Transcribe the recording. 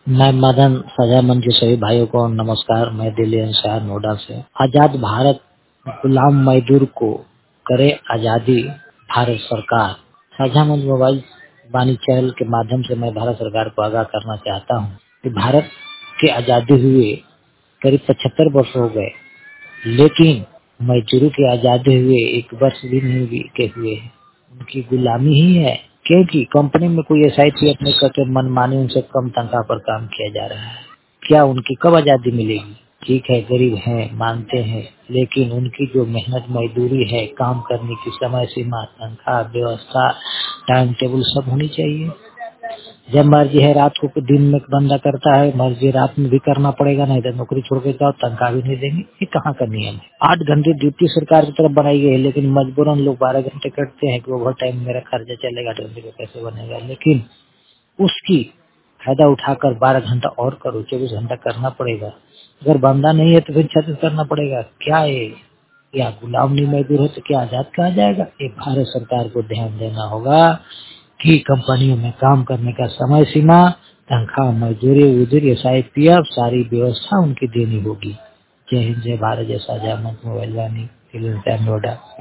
मैं मदन साझा मंच के सभी भाइयों को नमस्कार। मैं दिल्ली एनसीआर नोएडा से। आजाद भारत गुलाम मजदूर को करे आजादी भारत सरकार। साझा मंच मोबाइल वाणी चैनल के माध्यम से मैं भारत सरकार को आगाह करना चाहता हूँ कि भारत के आजादी हुए करीब 75 वर्ष हो गए, लेकिन मजदूरों की आजादी हुए 1 वर्ष भी नहीं बीते हुए हैं। उनकी गुलामी ही है, क्योंकि कंपनी में कोई एसआईपी अपने करके मनमानी उनसे कम तनख्वाह पर काम किया जा रहा है। क्या उनकी कब आजादी मिलेगी? ठीक है, गरीब हैं, मानते हैं, लेकिन उनकी जो मेहनत मजदूरी है, काम करने की समय सीमा, तनख्वाह, व्यवस्था, टाइम टेबल सब होनी चाहिए। जब मर्जी है रात को दिन में बंदा करता है, मर्जी रात में भी करना पड़ेगा, नहीं तो नौकरी छोड़ के जाओ, तनख्वाह भी नहीं देंगे। ये कहाँ का नियम है? 8 घंटे ड्यूटी सरकार की तरफ बनाई गई है, लेकिन मजबूरन लोग 12 घंटे करते हैं कि ओवर टाइम मेरा खर्चा चलेगा, 8 घंटे का कैसे बनेगा। लेकिन उसकी फायदा उठाकर 12 घंटा और करो, 24 घंटा करना पड़ेगा। अगर बंदा नहीं है तो फिर 36 करना पड़ेगा। क्या है? या गुलाम नहीं मजदूर है तो क्या आजाद कहा जाएगा? ये भारत सरकार को ध्यान देना होगा कि कंपनियों में काम करने का समय सीमा, तनख्वाह, मजदूरी, उजूरी, एसआईपीएफ सारी व्यवस्था उनकी देनी होगी। जय हिंद, जय भारत, जय साझा मंच मोबाइल वाणी, नोएडा।